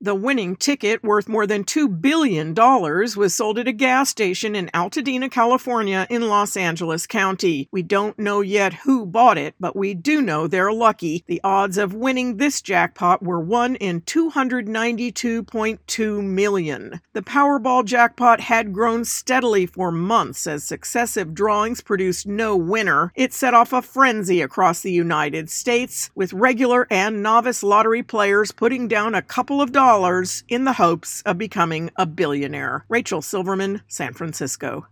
The winning ticket, worth more than $2 billion, was sold at a gas station in Altadena, California in Los Angeles County. We don't know yet who bought it, but we do know they're lucky. The odds of winning this jackpot were 1 in 292.2 million. The Powerball jackpot had grown steadily for months as successive drawings produced no winner. It set off a frenzy across the United States, with regular and novice lottery players putting down a couple of dollars in the hopes of becoming a billionaire. Rachel Silverman, San Francisco.